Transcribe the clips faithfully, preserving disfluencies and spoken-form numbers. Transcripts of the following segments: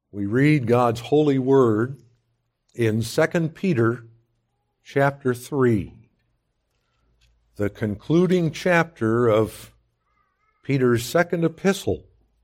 We read God's holy word in Second Peter chapter three, the concluding chapter of Peter's second epistle.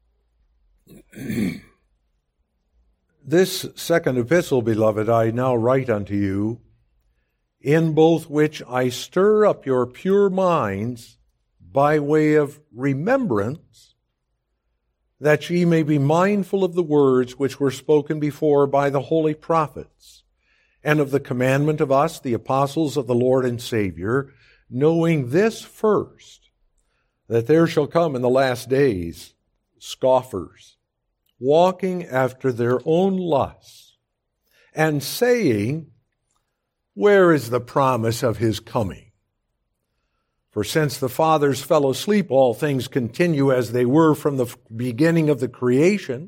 This second epistle, beloved, I now write unto you, in both which I stir up your pure minds by way of remembrance, that ye may be mindful of the words which were spoken before by the holy prophets, and of the commandment of us, the apostles of the Lord and Savior, knowing this first, that there shall come in the last days scoffers, walking after their own lusts, and saying, where is the promise of his coming? For since the fathers fell asleep, all things continue as they were from the beginning of the creation.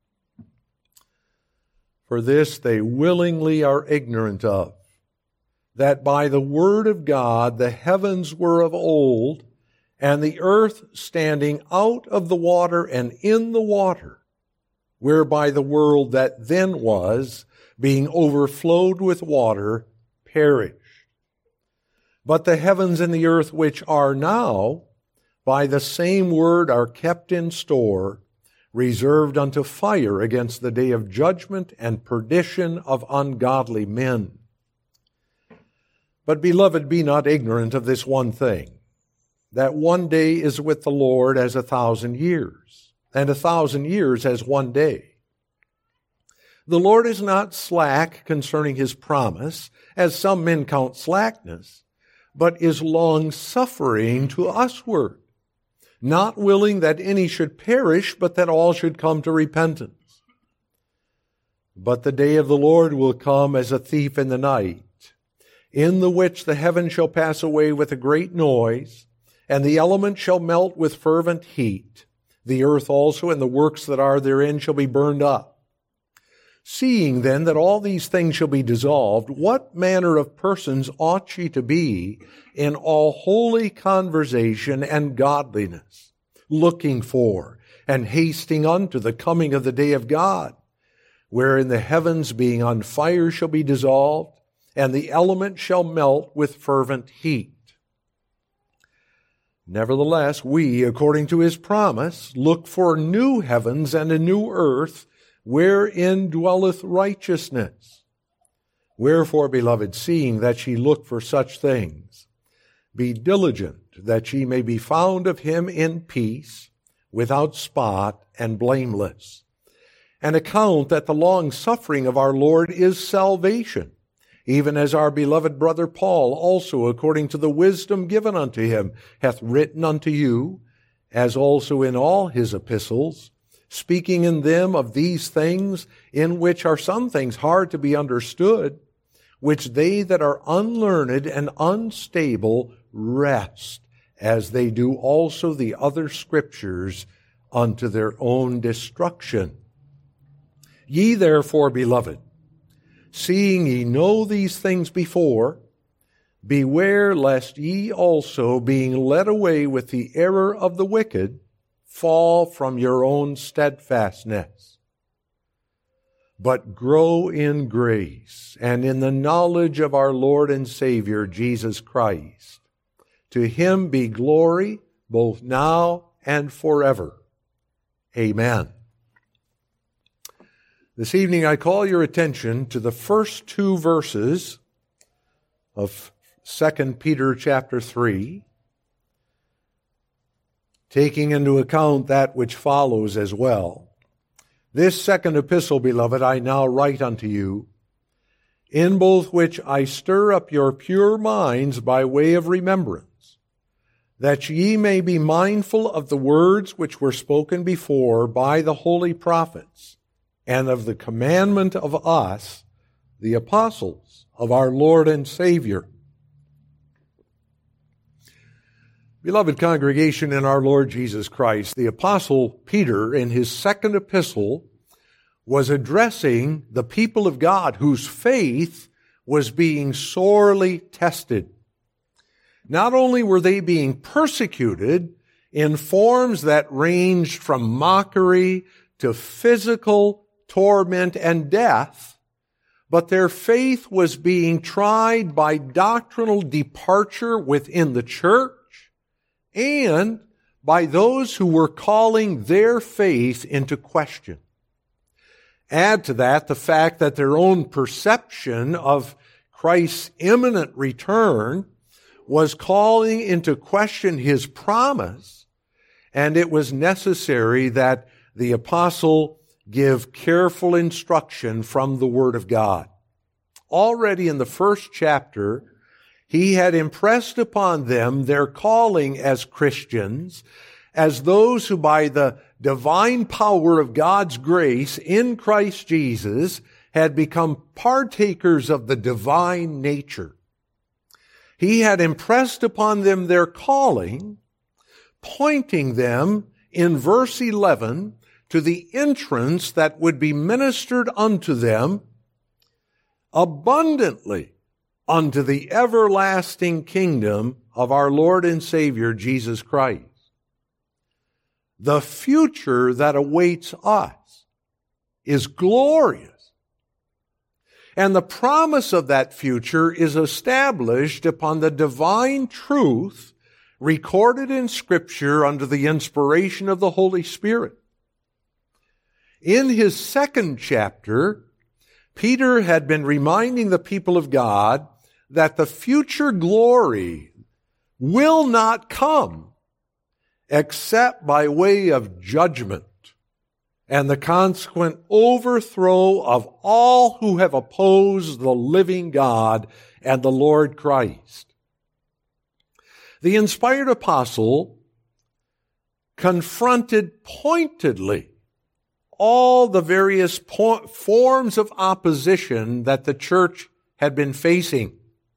For this they willingly are ignorant of, that by the word of God the heavens were of old, and the earth standing out of the water and in the water, whereby the world that then was, being overflowed with water, perished. But the heavens and the earth which are now, by the same word are kept in store, reserved unto fire against the day of judgment and perdition of ungodly men. But, beloved, be not ignorant of this one thing, that one day is with the Lord as a thousand years, and a thousand years as one day. The Lord is not slack concerning his promise, as some men count slackness, but is long-suffering to usward, not willing that any should perish, but that all should come to repentance. But the day of the Lord will come as a thief in the night, in the which the heavens shall pass away with a great noise, and the elements shall melt with fervent heat. The earth also and the works that are therein shall be burned up. Seeing then that all these things shall be dissolved, what manner of persons ought ye to be in all holy conversation and godliness, looking for and hasting unto the coming of the day of God, wherein the heavens being on fire shall be dissolved, and the elements shall melt with fervent heat? Nevertheless, we, according to his promise, look for new heavens and a new earth, wherein dwelleth righteousness. Wherefore, beloved, seeing that ye look for such things, be diligent that ye may be found of him in peace, without spot and blameless. And account that the long suffering of our Lord is salvation, even as our beloved brother Paul also, according to the wisdom given unto him, hath written unto you, as also in all his epistles, speaking in them of these things, in which are some things hard to be understood, which they that are unlearned and unstable wrest, as they do also the other scriptures, unto their own destruction. Ye therefore, beloved, seeing ye know these things before, beware lest ye also, being led away with the error of the wicked, fall from your own steadfastness. But grow in grace and in the knowledge of our Lord and Savior Jesus Christ. To him be glory both now and forever. Amen. This evening I call your attention to the first two verses of Second Peter chapter three, taking into account that which follows as well. This second epistle, beloved, I now write unto you, in both which I stir up your pure minds by way of remembrance, that ye may be mindful of the words which were spoken before by the holy prophets, and of the commandment of us, the apostles of our Lord and Savior. Beloved congregation in our Lord Jesus Christ, the Apostle Peter, in his second epistle, was addressing the people of God whose faith was being sorely tested. Not only were they being persecuted in forms that ranged from mockery to physical torment, and death, but their faith was being tried by doctrinal departure within the church and by those who were calling their faith into question. Add to that the fact that their own perception of Christ's imminent return was calling into question His promise, and it was necessary that the apostle give careful instruction from the Word of God. Already in the first chapter, he had impressed upon them their calling as Christians, as those who by the divine power of God's grace in Christ Jesus had become partakers of the divine nature. He had impressed upon them their calling, pointing them in verse eleven to the entrance that would be ministered unto them abundantly unto the everlasting kingdom of our Lord and Savior Jesus Christ. The future that awaits us is glorious. And the promise of that future is established upon the divine truth recorded in Scripture under the inspiration of the Holy Spirit. In his second chapter, Peter had been reminding the people of God that the future glory will not come except by way of judgment and the consequent overthrow of all who have opposed the living God and the Lord Christ. The inspired apostle confronted pointedly all the various po- forms of opposition that the church had been facing.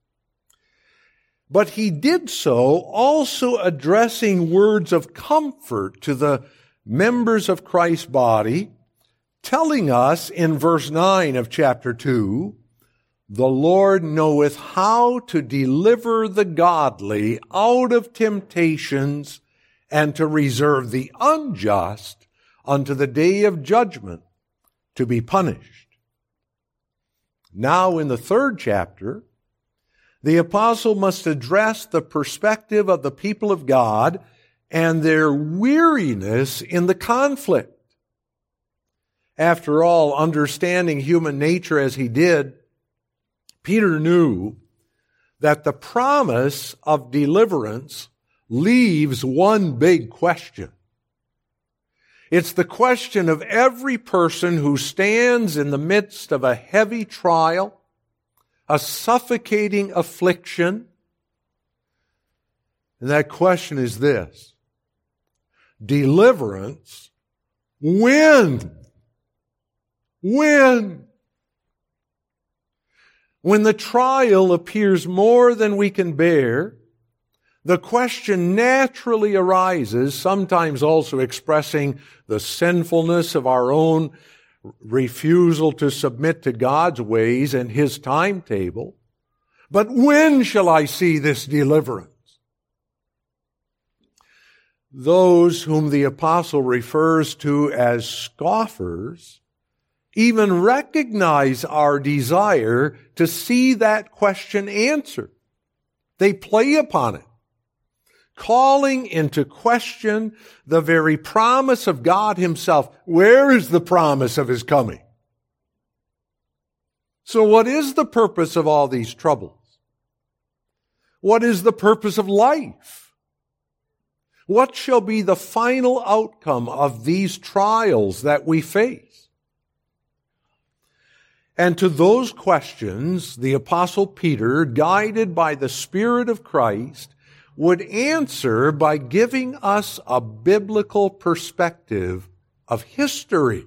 But he did so also addressing words of comfort to the members of Christ's body, telling us in verse nine of chapter two, the Lord knoweth how to deliver the godly out of temptations and to reserve the unjust unto the day of judgment to be punished. Now in the third chapter, the apostle must address the perspective of the people of God and their weariness in the conflict. After all, understanding human nature as he did, Peter knew that the promise of deliverance leaves one big question. It's the question of every person who stands in the midst of a heavy trial, a suffocating affliction. And that question is this: deliverance, when? When? When the trial appears more than we can bear, the question naturally arises, sometimes also expressing the sinfulness of our own refusal to submit to God's ways and His timetable. But when shall I see this deliverance? Those whom the apostle refers to as scoffers even recognize our desire to see that question answered. They play upon it, calling into question the very promise of God Himself. Where is the promise of His coming? So what is the purpose of all these troubles? What is the purpose of life? What shall be the final outcome of these trials that we face? And to those questions, the Apostle Peter, guided by the Spirit of Christ, would answer by giving us a biblical perspective of history.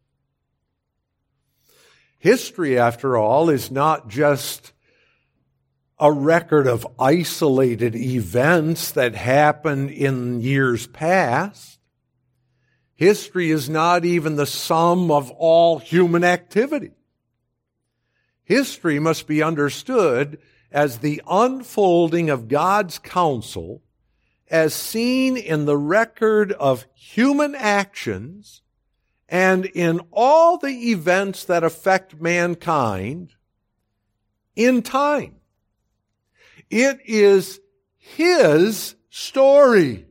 History, after all, is not just a record of isolated events that happened in years past. History is not even the sum of all human activity. History must be understood as the unfolding of God's counsel as seen in the record of human actions and in all the events that affect mankind in time. It is His story.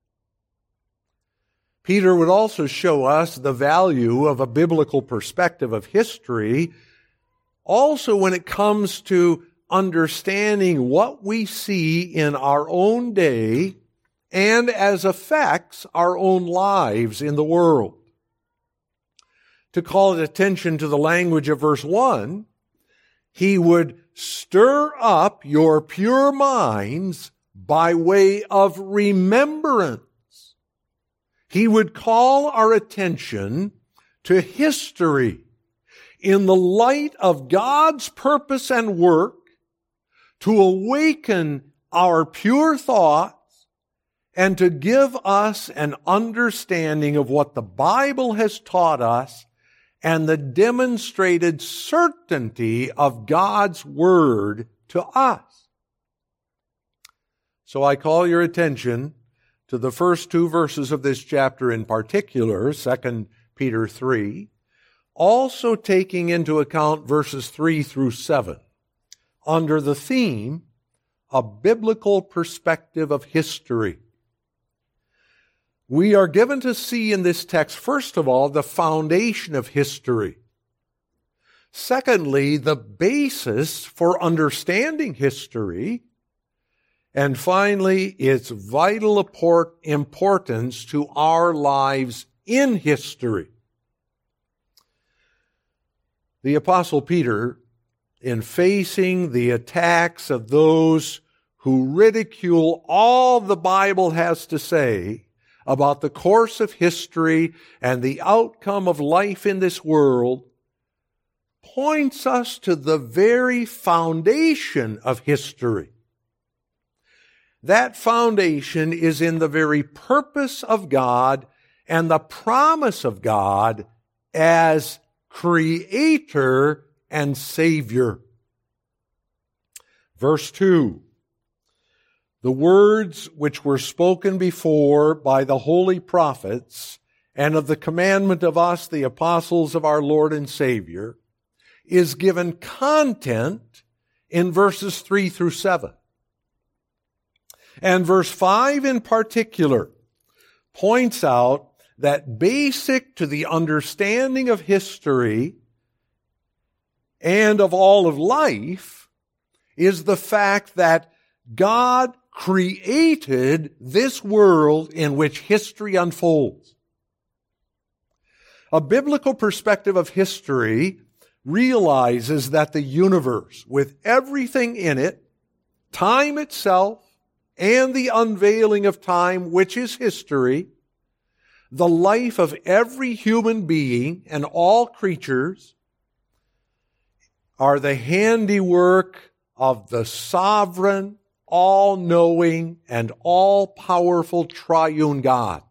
Peter would also show us the value of a biblical perspective of history, also when it comes to understanding what we see in our own day and as affects our own lives in the world. To call attention to the language of verse one, He would stir up your pure minds by way of remembrance. He would call our attention to history in the light of God's purpose and work to awaken our pure thoughts and to give us an understanding of what the Bible has taught us and the demonstrated certainty of God's Word to us. So I call your attention to the first two verses of this chapter in particular, Second Peter three, also taking into account verses three through seven, under the theme, a biblical perspective of history. We are given to see in this text, first of all, the foundation of history. Secondly, the basis for understanding history. And finally, its vital importance to our lives in history. The Apostle Peter, in facing the attacks of those who ridicule all the Bible has to say about the course of history and the outcome of life in this world, points us to the very foundation of history. That foundation is in the very purpose of God and the promise of God as Creator and Savior. Verse two, the words which were spoken before by the holy prophets and of the commandment of us, the apostles of our Lord and Savior, is given content in verses three through seven. And verse five in particular points out that basic to the understanding of history and of all of life is the fact that God created this world in which history unfolds. A biblical perspective of history realizes that the universe, with everything in it, time itself, and the unveiling of time, which is history, the life of every human being and all creatures, are the handiwork of the sovereign, all-knowing, and all-powerful triune God.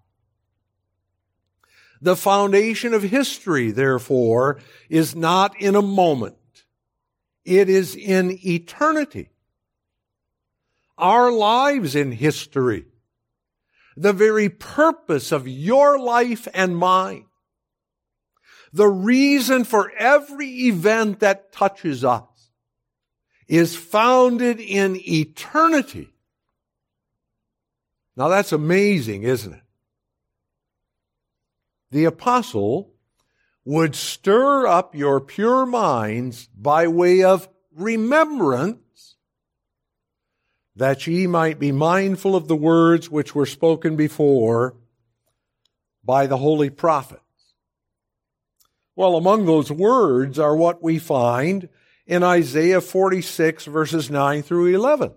The foundation of history, therefore, is not in a moment. It is in eternity. Our lives in history, the very purpose of your life and mine, the reason for every event that touches us, is founded in eternity. Now that's amazing, isn't it? The apostle would stir up your pure minds by way of remembrance, that ye might be mindful of the words which were spoken before by the holy prophets. Well, among those words are what we find in Isaiah forty-six, verses nine through eleven.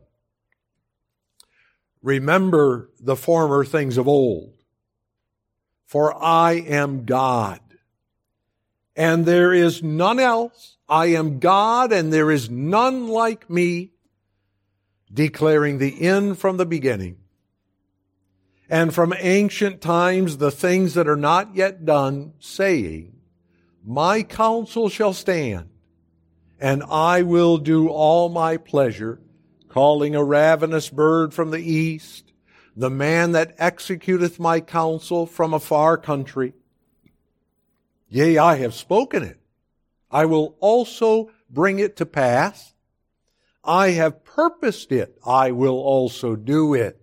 Remember the former things of old, for I am God, and there is none else. I am God, and there is none like me, declaring the end from the beginning, and from ancient times the things that are not yet done, saying, my counsel shall stand, and I will do all my pleasure, calling a ravenous bird from the east, the man that executeth my counsel from a far country. Yea, I have spoken it. I will also bring it to pass. I have purposed it. I will also do it.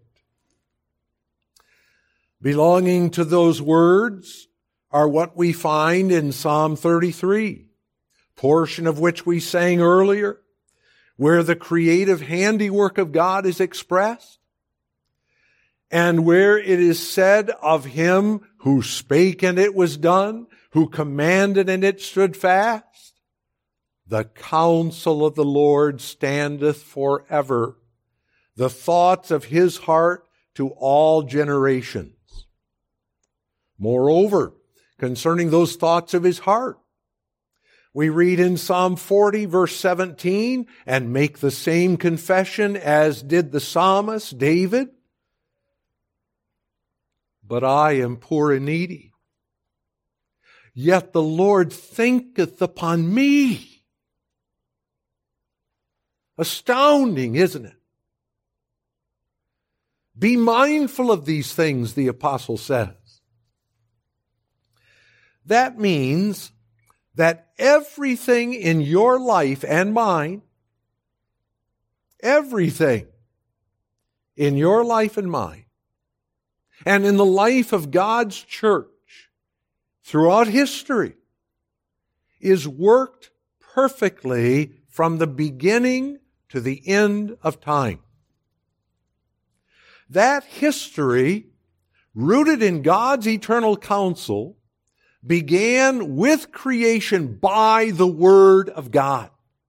Belonging to those words are what we find in Psalm thirty-three, portion of which we sang earlier, where the creative handiwork of God is expressed, and where it is said of him who spake and it was done, who commanded and it stood fast. The counsel of the Lord standeth forever, the thoughts of his heart to all generations. Moreover, concerning those thoughts of his heart, we read in Psalm forty, verse seventeen, and make the same confession as did the psalmist David. But I am poor and needy, yet the Lord thinketh upon me. Astounding, isn't it? Be mindful of these things, the apostle says. That means that everything in your life and mine, everything in your life and mine, and in the life of God's church throughout history, is worked perfectly from the beginning to the end of time. That history, rooted in God's eternal counsel, began with creation by the Word of God.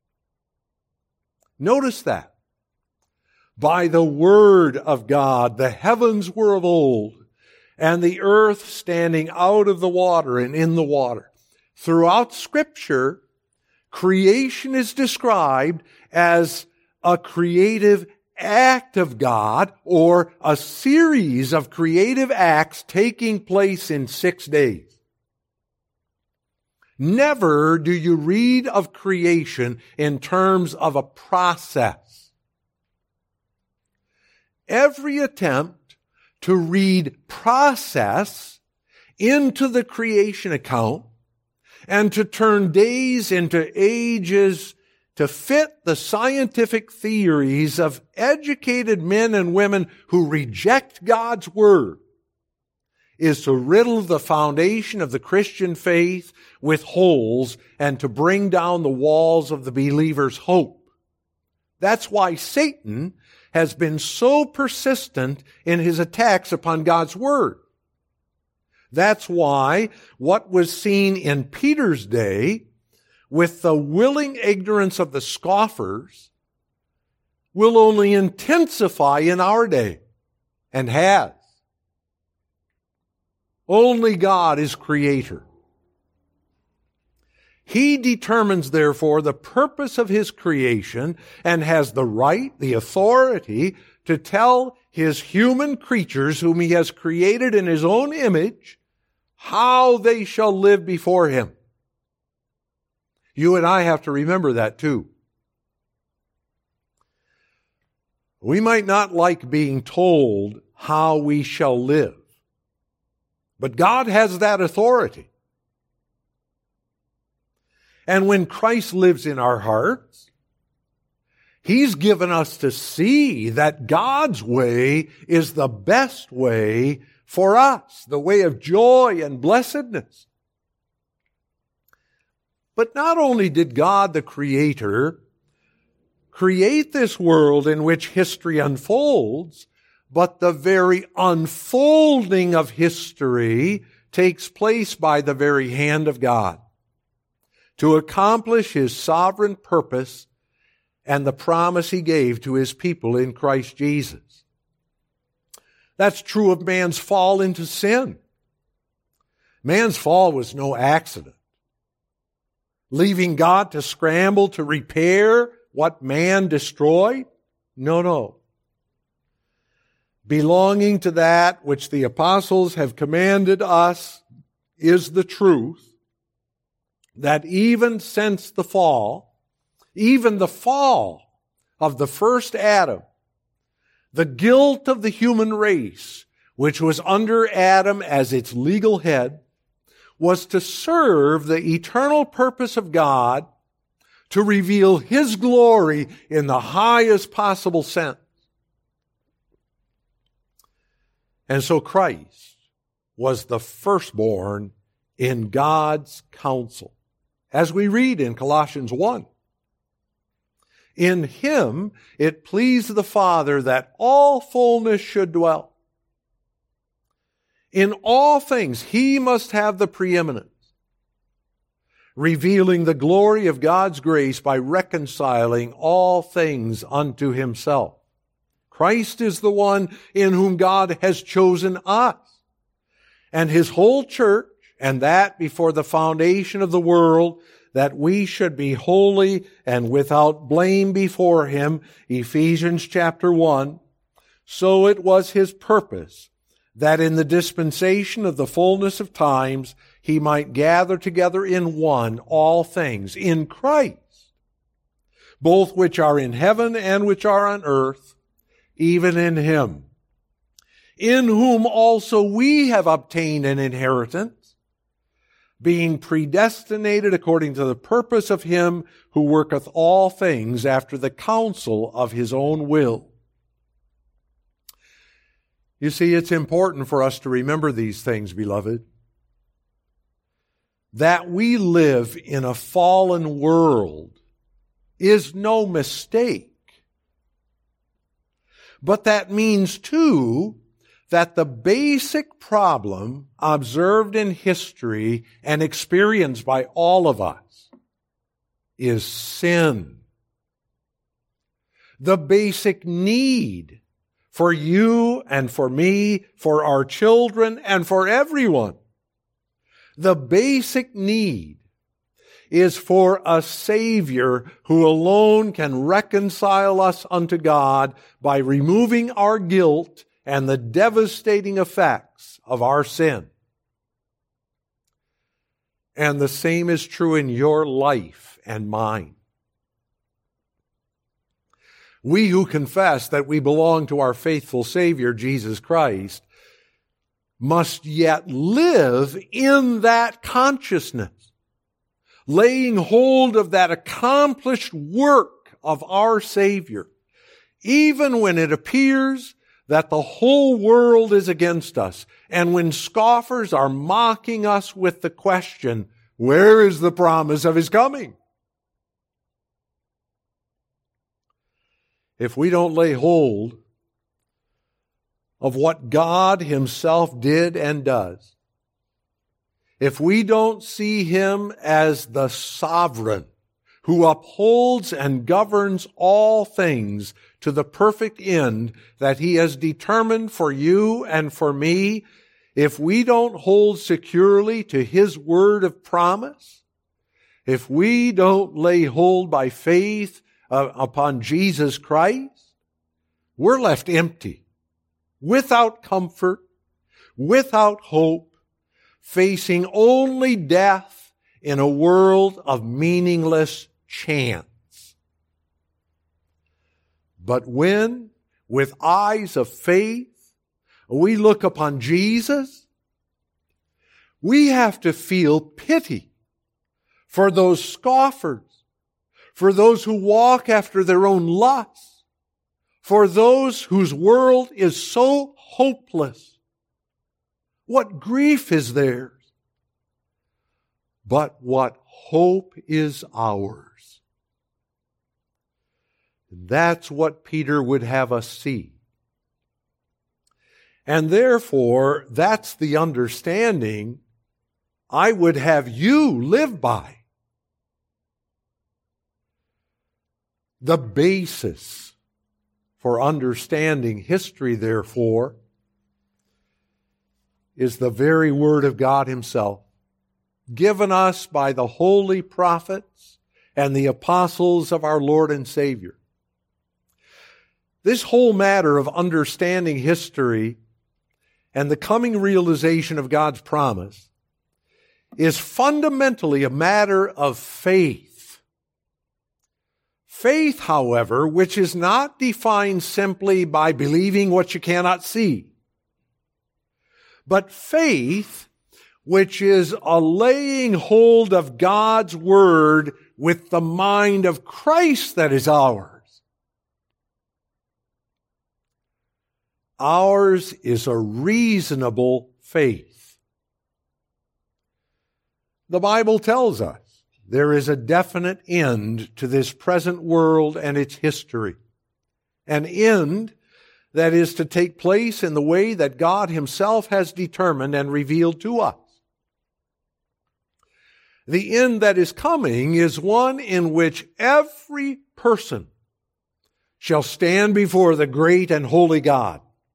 Notice that. By the Word of God, the heavens were of old, and the earth standing out of the water and in the water. Throughout Scripture, creation is described as a creative act of God, or a series of creative acts taking place in six days. Never do you read of creation in terms of a process. Every attempt to read process into the creation account and to turn days into ages to fit the scientific theories of educated men and women who reject God's Word is to riddle the foundation of the Christian faith with holes and to bring down the walls of the believer's hope. That's why Satan has been so persistent in his attacks upon God's Word. That's why what was seen in Peter's day with the willing ignorance of the scoffers will only intensify in our day, and has. Only God is creator. He determines, therefore, the purpose of his creation and has the right, the authority to tell his human creatures whom he has created in his own image how they shall live before him. You and I have to remember that too. We might not like being told how we shall live, but God has that authority. And when Christ lives in our hearts, He's given us to see that God's way is the best way for us, the way of joy and blessedness. But not only did God, the Creator, create this world in which history unfolds, but the very unfolding of history takes place by the very hand of God to accomplish His sovereign purpose and the promise He gave to His people in Christ Jesus. That's true of man's fall into sin. Man's fall was no accident. Leaving God to scramble to repair what man destroyed? No, no. Belonging to that which the apostles have commanded us is the truth that even since the fall, even the fall of the first Adam, the guilt of the human race, which was under Adam as its legal head, was to serve the eternal purpose of God to reveal His glory in the highest possible sense. And so Christ was the firstborn in God's counsel, as we read in Colossians one. In Him it pleased the Father that all fullness should dwell. In all things He must have the preeminence, revealing the glory of God's grace by reconciling all things unto Himself. Christ is the one in whom God has chosen us, and His whole church, and that before the foundation of the world, that we should be holy and without blame before Him, Ephesians chapter one. So it was His purpose that in the dispensation of the fullness of times He might gather together in one all things in Christ, both which are in heaven and which are on earth, even in Him, in whom also we have obtained an inheritance, being predestinated according to the purpose of Him who worketh all things after the counsel of His own will. You see, it's important for us to remember these things, beloved. That we live in a fallen world is no mistake. But that means, too, that the basic problem observed in history and experienced by all of us is sin. The basic need for you and for me, for our children and for everyone, the basic need is for a Savior who alone can reconcile us unto God by removing our guilt and the devastating effects of our sin. And the same is true in your life and mine. We who confess that we belong to our faithful Savior, Jesus Christ, must yet live in that consciousness, laying hold of that accomplished work of our Savior, even when it appears that the whole world is against us, and when scoffers are mocking us with the question, where is the promise of His coming? If we don't lay hold of what God Himself did and does, if we don't see Him as the sovereign who upholds and governs all things to the perfect end that He has determined for you and for me, if we don't hold securely to His word of promise, if we don't lay hold by faith uh, upon Jesus Christ, we're left empty, without comfort, without hope, facing only death in a world of meaningless chance. But when, with eyes of faith, we look upon Jesus, we have to feel pity for those scoffers, for those who walk after their own lusts, for those whose world is so hopeless. What grief is theirs? But what hope is ours? That's what Peter would have us see. And therefore, that's the understanding I would have you live by. The basis for understanding history, therefore, is the very Word of God Himself, given us by the holy prophets and the apostles of our Lord and Savior. This whole matter of understanding history and the coming realization of God's promise is fundamentally a matter of faith. Faith, however, which is not defined simply by believing what you cannot see, but faith which is a laying hold of God's Word with the mind of Christ that is ours. Ours is a reasonable faith. The Bible tells us there is a definite end to this present world and its history. An end that is to take place in the way that God Himself has determined and revealed to us. The end that is coming is one in which every person shall stand before the great and holy God.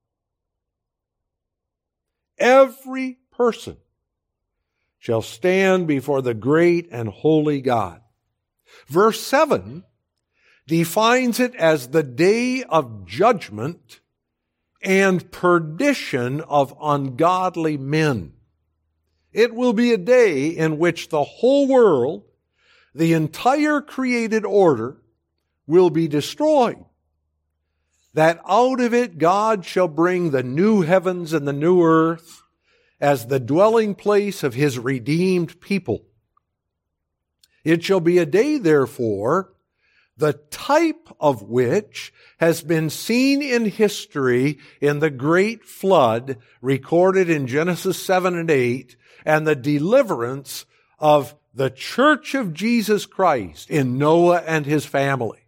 Every person shall stand before the great and holy God. Verse seven defines it as the day of judgment and perdition of ungodly men. It will be a day in which the whole world, the entire created order, will be destroyed. That out of it God shall bring the new heavens and the new earth as the dwelling place of His redeemed people. It shall be a day, therefore, the type of which has been seen in history in the great flood recorded in Genesis seven and eight, and the deliverance of the church of Jesus Christ in Noah and his family.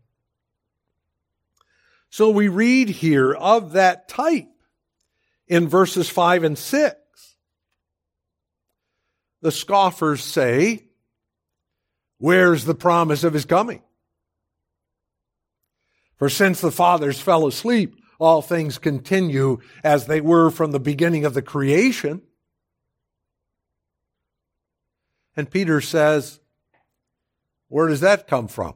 So we read here of that type in verses five and six. The scoffers say, where's the promise of His coming? For since the fathers fell asleep, all things continue as they were from the beginning of the creation. And Peter says, where does that come from?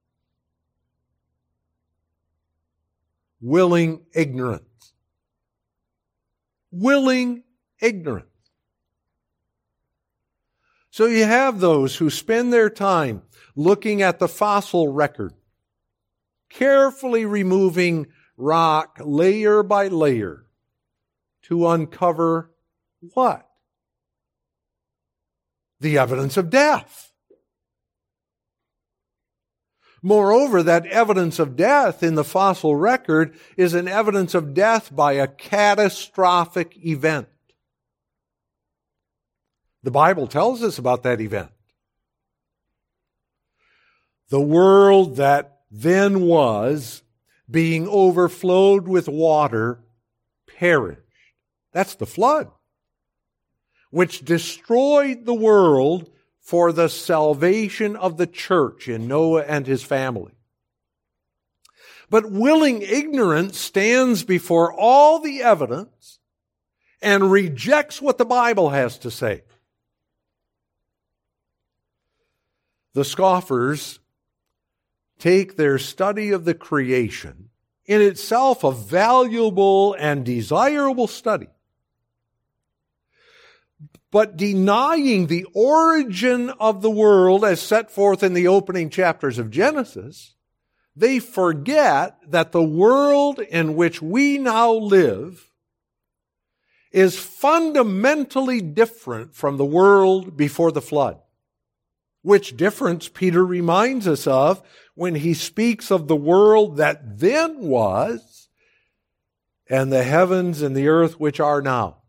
Willing ignorance. Willing ignorance. So you have those who spend their time looking at the fossil record, carefully removing rock layer by layer to uncover what? The evidence of death. Moreover, that evidence of death in the fossil record is an evidence of death by a catastrophic event. The Bible tells us about that event. The world that then was, being overflowed with water, perished. That's the flood, which destroyed the world for the salvation of the church in Noah and his family. But willing ignorance stands before all the evidence and rejects what the Bible has to say. The scoffers take their study of the creation, in itself a valuable and desirable study, but denying the origin of the world as set forth in the opening chapters of Genesis, they forget that the world in which we now live is fundamentally different from the world before the flood. Which difference Peter reminds us of when he speaks of the world that then was and the heavens and the earth which are now.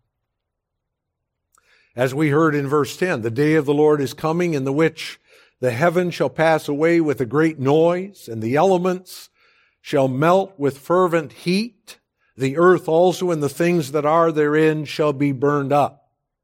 As we heard in verse ten, the day of the Lord is coming in the which the heavens shall pass away with a great noise, and the elements shall melt with fervent heat. The earth also and the things that are therein shall be burned up.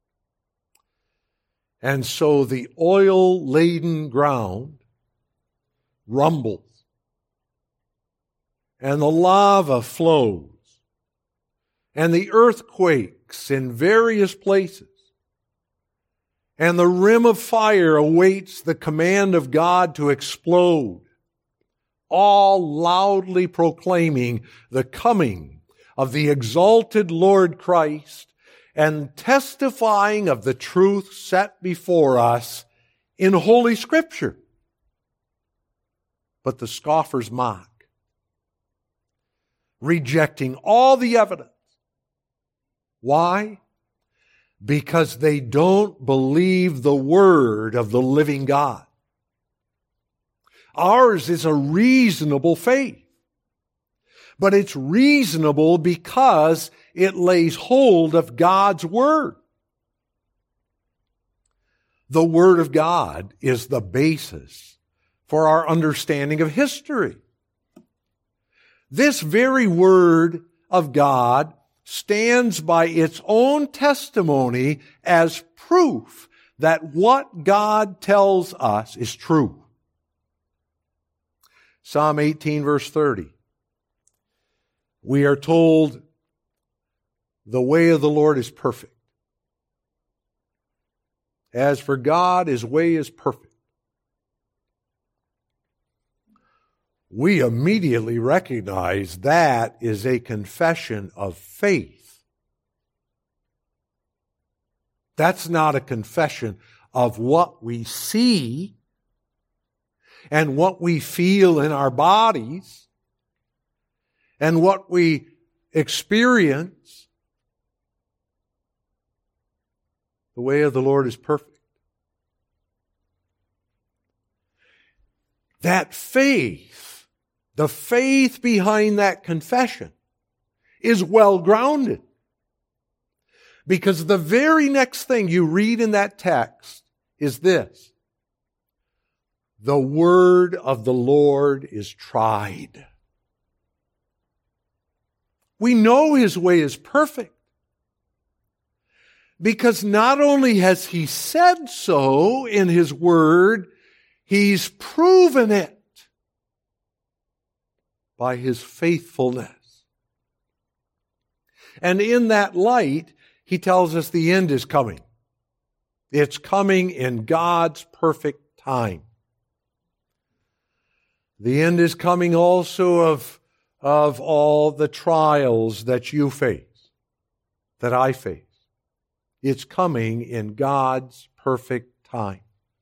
And so the oil-laden ground rumbles, and the lava flows, and the earth quakes in various places, and the rim of fire awaits the command of God to explode, all loudly proclaiming the coming of the exalted Lord Christ and testifying of the truth set before us in Holy Scripture. But the scoffers mock, rejecting all the evidence. Why? because they don't believe the word of the living God. Ours is a reasonable faith, but it's reasonable because it lays hold of God's word. The word of God is the basis for our understanding of history. This very word of God stands by its own testimony as proof that what God tells us is true. Psalm eighteen, verse thirty. We are told, the way of the Lord is perfect. As for God, His way is perfect. We immediately recognize that is a confession of faith. That's not a confession of what we see and what we feel in our bodies and what we experience. The way of the Lord is perfect. That faith, the faith behind that confession, is well grounded. Because the very next thing you read in that text is this: the word of the Lord is tried. We know His way is perfect, because not only has He said so in His word, He's proven it by His faithfulness. And in that light, He tells us the end is coming. It's coming in God's perfect time. The end is coming also of, of all the trials that you face, that I face. It's coming in God's perfect time.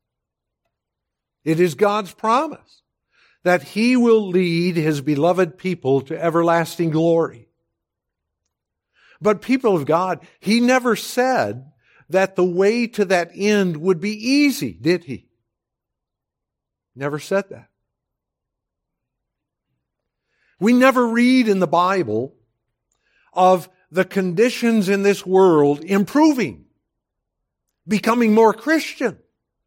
It is God's promise that He will lead His beloved people to everlasting glory. But people of God, He never said that the way to that end would be easy, did He? Never said that. We never read in the Bible of the conditions in this world improving, becoming more Christian.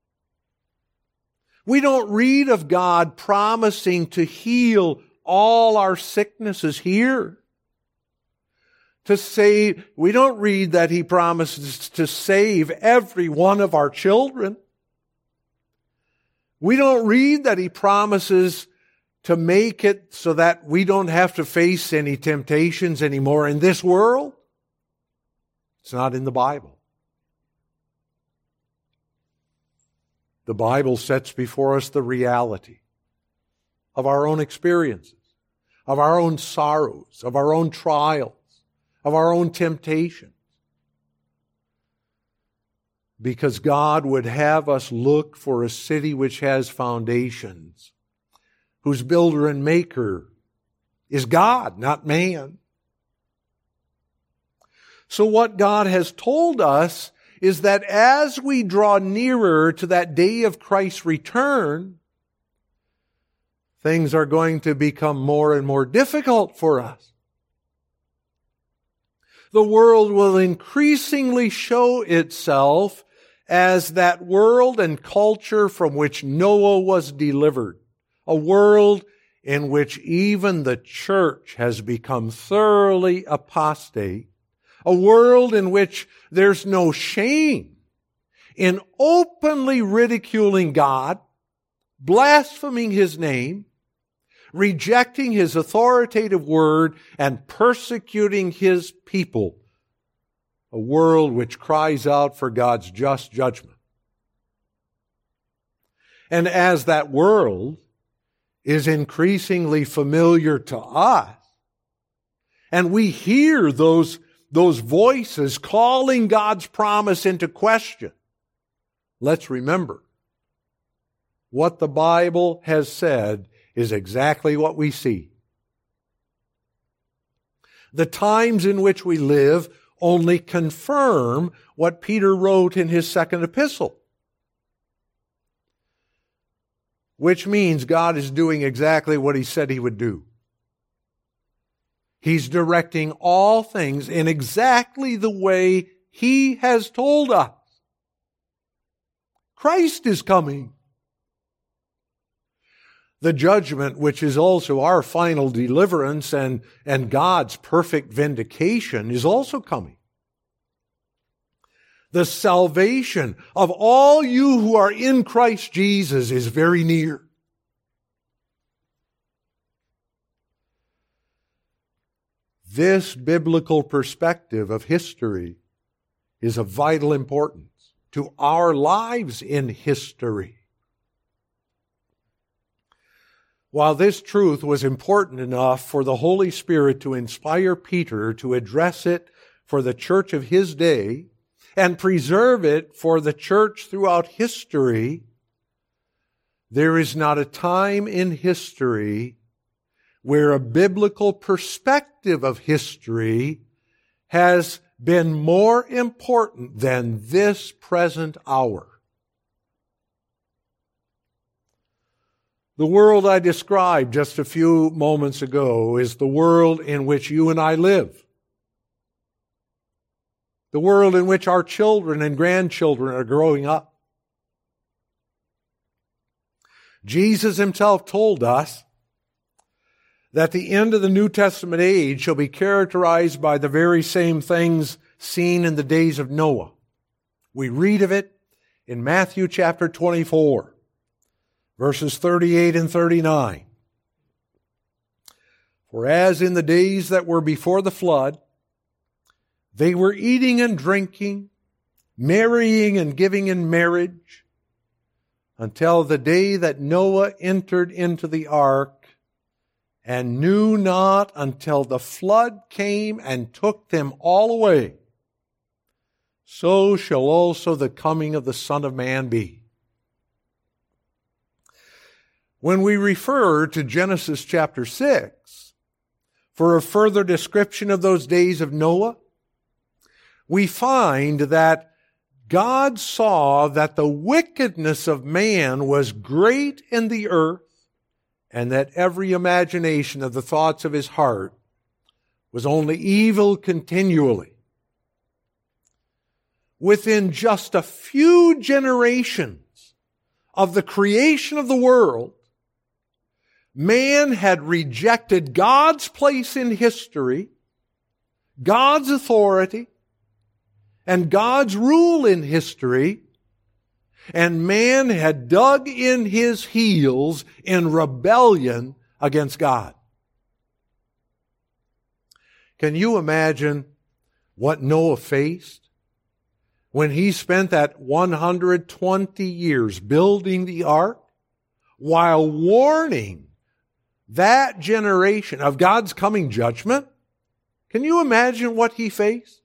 We don't read of God promising to heal all our sicknesses here. To save, we don't read that He promises to save every one of our children. We don't read that He promises to make it so that we don't have to face any temptations anymore in this world. It's not in the Bible. The Bible sets before us the reality of our own experiences, of our own sorrows, of our own trials, of our own temptations. Because God would have us look for a city which has foundations, whose builder and maker is God, not man. So what God has told us is that as we draw nearer to that day of Christ's return, things are going to become more and more difficult for us. The world will increasingly show itself as that world and culture from which Noah was delivered. A world in which even the church has become thoroughly apostate. A world in which there's no shame in openly ridiculing God, blaspheming His name, rejecting His authoritative word, and persecuting His people. A world which cries out for God's just judgment. And as that world is increasingly familiar to us, and we hear those, those voices calling God's promise into question, let's remember, what the Bible has said is exactly what we see. The times in which we live only confirm what Peter wrote in his second epistle. Which means God is doing exactly what He said He would do. He's directing all things in exactly the way He has told us. Christ is coming. The judgment, which is also our final deliverance and, and God's perfect vindication, is also coming. The salvation of all you who are in Christ Jesus is very near. This biblical perspective of history is of vital importance to our lives in history. While this truth was important enough for the Holy Spirit to inspire Peter to address it for the church of his day and preserve it for the church throughout history, there is not a time in history where a biblical perspective of history has been more important than this present hour. The world I described just a few moments ago is the world in which you and I live. The world in which our children and grandchildren are growing up. Jesus Himself told us that the end of the New Testament age shall be characterized by the very same things seen in the days of Noah. We read of it in Matthew chapter twenty-four. Verses thirty-eight and thirty-nine. For as in the days that were before the flood, they were eating and drinking, marrying and giving in marriage, until the day that Noah entered into the ark, and knew not until the flood came and took them all away. So shall also the coming of the Son of Man be. When we refer to Genesis chapter six for a further description of those days of Noah, we find that God saw that the wickedness of man was great in the earth, and that every imagination of the thoughts of his heart was only evil continually. Within just a few generations of the creation of the world, man had rejected God's place in history, God's authority, and God's rule in history, and man had dug in his heels in rebellion against God. Can you imagine what Noah faced when he spent that one hundred twenty years building the ark while warning that generation of God's coming judgment? Can you imagine what he faced?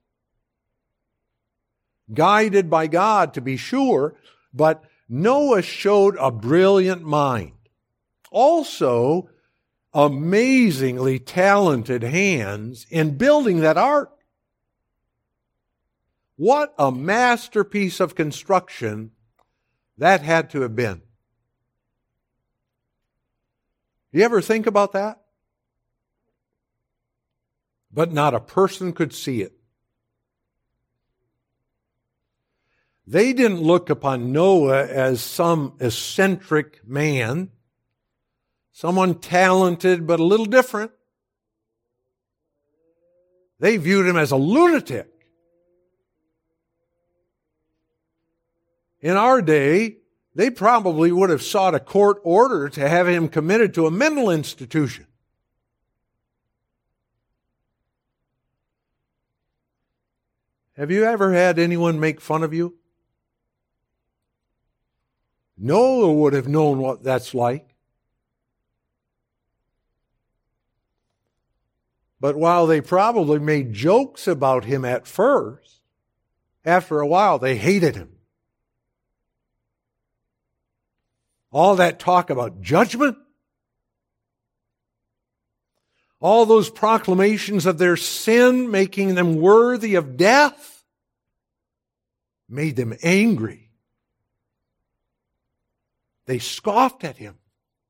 Guided by God, to be sure, but Noah showed a brilliant mind. Also, amazingly talented hands in building that ark. What a masterpiece of construction that had to have been. You ever think about that? But not a person could see it. They didn't look upon Noah as some eccentric man, someone talented but a little different. They viewed him as a lunatic. In our day, they probably would have sought a court order to have him committed to a mental institution. Have you ever had anyone make fun of you? Noah would have known what that's like. But while they probably made jokes about him at first, after a while they hated him. All that talk about judgment, all those proclamations of their sin, making them worthy of death, made them angry. They scoffed at him.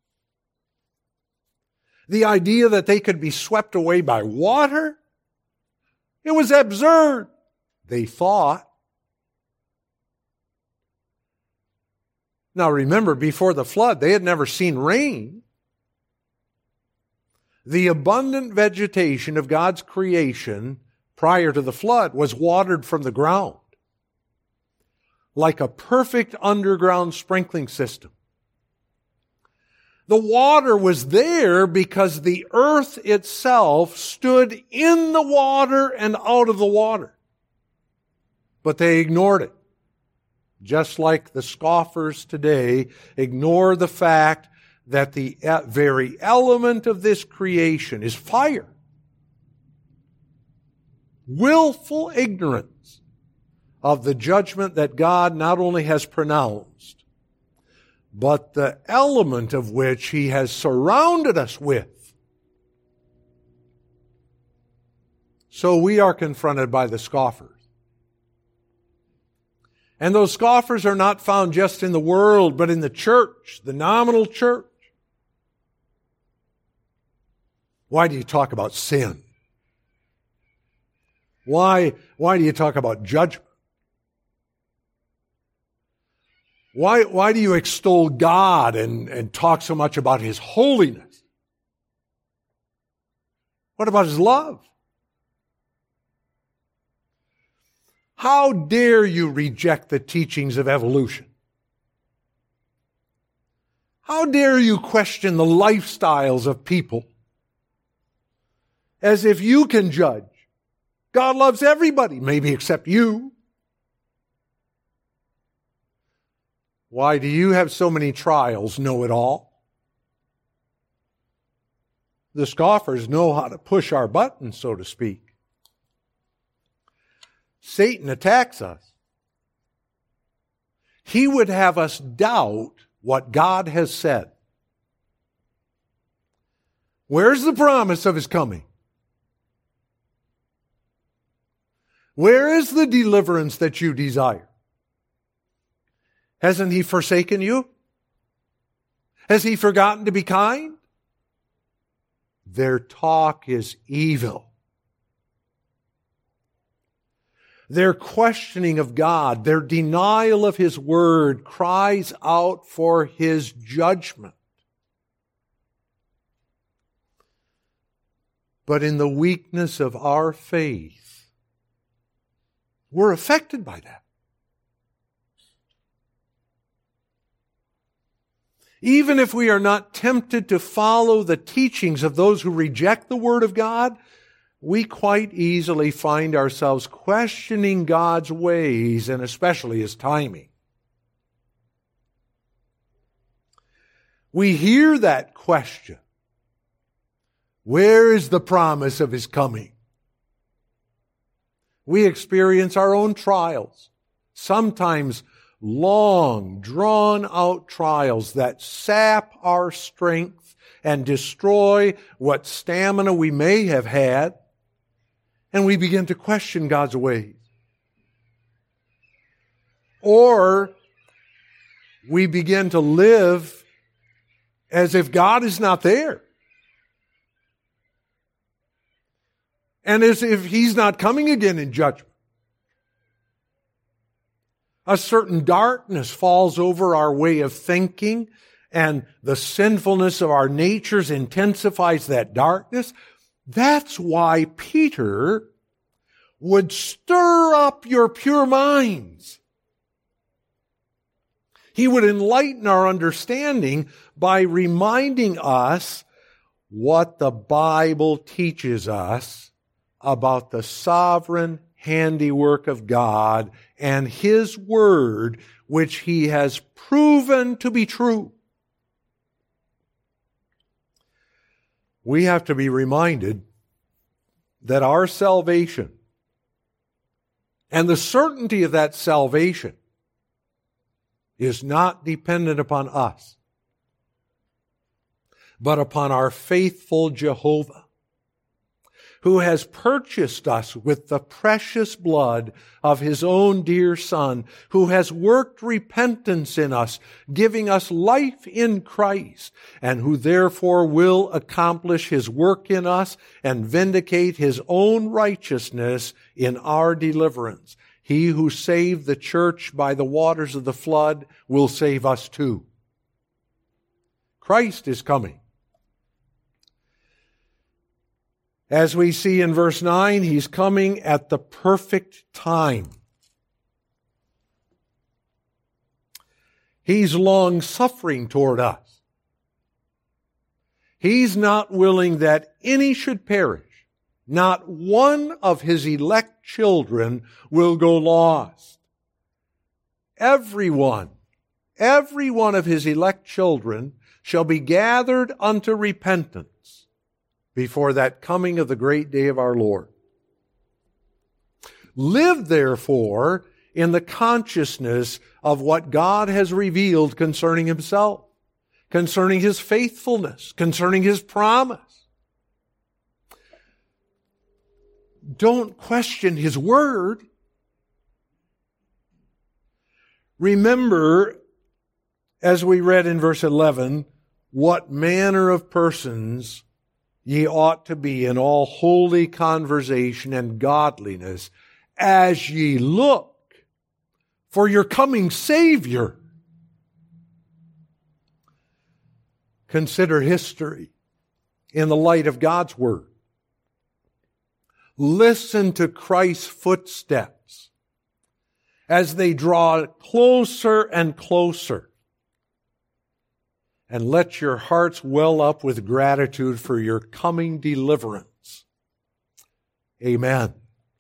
The idea that they could be swept away by water, it was absurd, they thought. Now remember, before the flood, they had never seen rain. The abundant vegetation of God's creation prior to the flood was watered from the ground, like a perfect underground sprinkling system. The water was there because the earth itself stood in the water and out of the water. But they ignored it. Just like the scoffers today ignore the fact that the very element of this creation is fire. Willful ignorance of the judgment that God not only has pronounced, but the element of which He has surrounded us with. So we are confronted by the scoffers. And those scoffers are not found just in the world, but in the church, the nominal church. Why do you talk about sin? Why, why do you talk about judgment? Why, why do you extol God and, and talk so much about His holiness? What about His love? How dare you reject the teachings of evolution? How dare you question the lifestyles of people as if you can judge? God loves everybody, maybe except you. Why do you have so many trials, know-it-all? The scoffers know how to push our buttons, so to speak. Satan attacks us. He would have us doubt what God has said. Where's the promise of His coming? Where is the deliverance that you desire? Hasn't He forsaken you? Has He forgotten to be kind? Their talk is evil. Their questioning of God, their denial of His word cries out for His judgment. But in the weakness of our faith, we're affected by that. Even if we are not tempted to follow the teachings of those who reject the Word of God, we quite easily find ourselves questioning God's ways and especially His timing. We hear that question. Where is the promise of His coming? We experience our own trials, sometimes long, drawn-out trials that sap our strength and destroy what stamina we may have had, and we begin to question God's ways. Or we begin to live as if God is not there, and as if He's not coming again in judgment. A certain darkness falls over our way of thinking, and the sinfulness of our natures intensifies that darkness. That's why Peter would stir up your pure minds. He would enlighten our understanding by reminding us what the Bible teaches us about the sovereign handiwork of God and His Word, which He has proven to be true. We have to be reminded that our salvation and the certainty of that salvation is not dependent upon us, but upon our faithful Jehovah, who has purchased us with the precious blood of his own dear Son, who has worked repentance in us, giving us life in Christ, and who therefore will accomplish his work in us and vindicate his own righteousness in our deliverance. He who saved the church by the waters of the flood will save us too. Christ is coming. As we see in verse nine, he's coming at the perfect time. He's long-suffering toward us. He's not willing that any should perish. Not one of his elect children will go lost. Everyone, every one of his elect children shall be gathered unto repentance before that coming of the great day of our Lord. Live, therefore, in the consciousness of what God has revealed concerning himself, concerning his faithfulness, concerning his promise. Don't question his word. Remember, as we read in verse eleven, what manner of persons ye ought to be in all holy conversation and godliness, as ye look for your coming Savior. Consider history in the light of God's Word. Listen to Christ's footsteps as they draw closer and closer. And let your hearts well up with gratitude for your coming deliverance. Amen.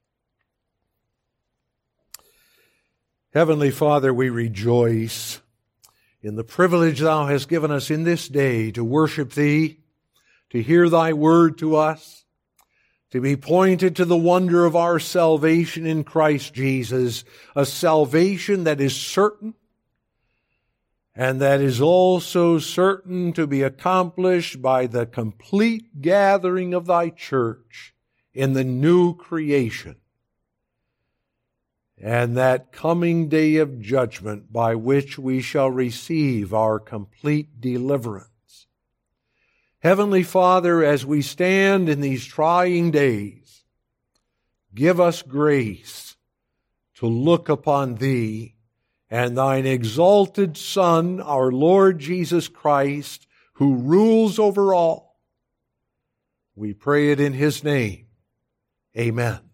Heavenly Father, we rejoice in the privilege Thou hast given us in this day to worship Thee, to hear Thy word to us, to be pointed to the wonder of our salvation in Christ Jesus, a salvation that is certain, and that is also certain to be accomplished by the complete gathering of Thy church in the new creation, and that coming day of judgment by which we shall receive our complete deliverance. Heavenly Father, as we stand in these trying days, give us grace to look upon Thee and Thine exalted Son, our Lord Jesus Christ, who rules over all. We pray it in His name. Amen.